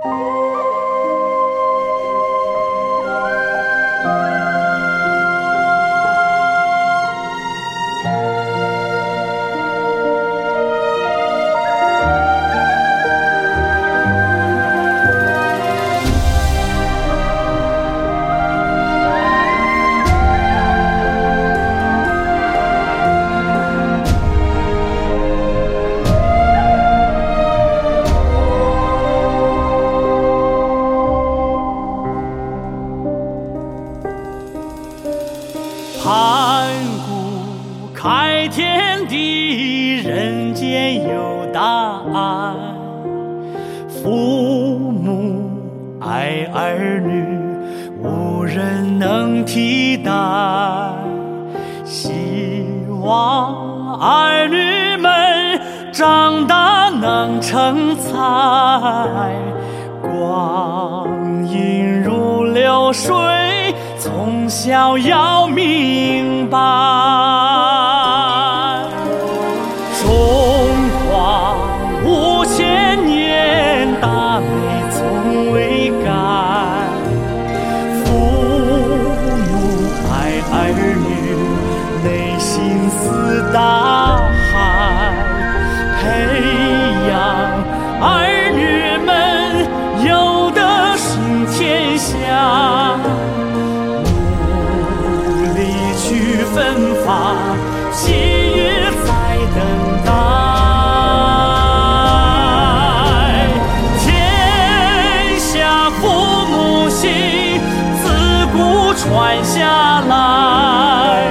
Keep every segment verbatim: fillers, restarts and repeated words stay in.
盘古开天地，人间有大爱。父母爱儿女，无人能替代。希望儿女们长大能成才，光阴如流水，从小要明白，中华五千年，大美从未改。父母爱儿女，内心似大海，培养儿女们有德行天下。奋发，昔日在等待。天下父母心，自古传下来。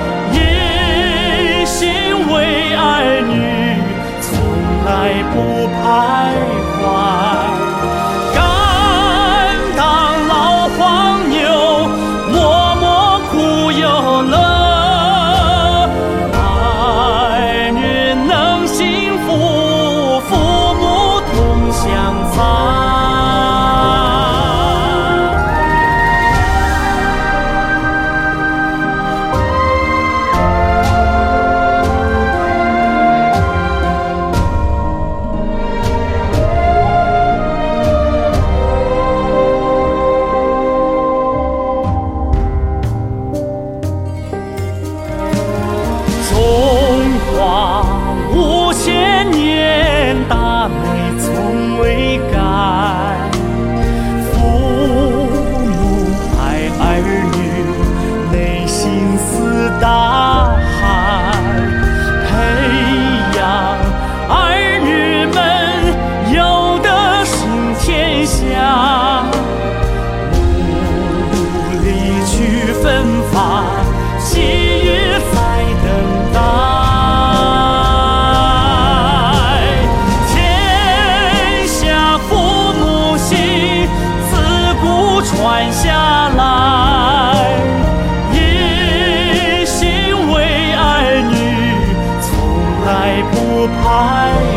一心为儿女，从来不徘徊。敢当老黄牛，默默苦有乐。五千年，大美从未改。父母爱儿女，内心似大海，培养儿女们有德行天下。努力去奋发，昔日在等待。传下来，一心为儿女，从来不徘徊。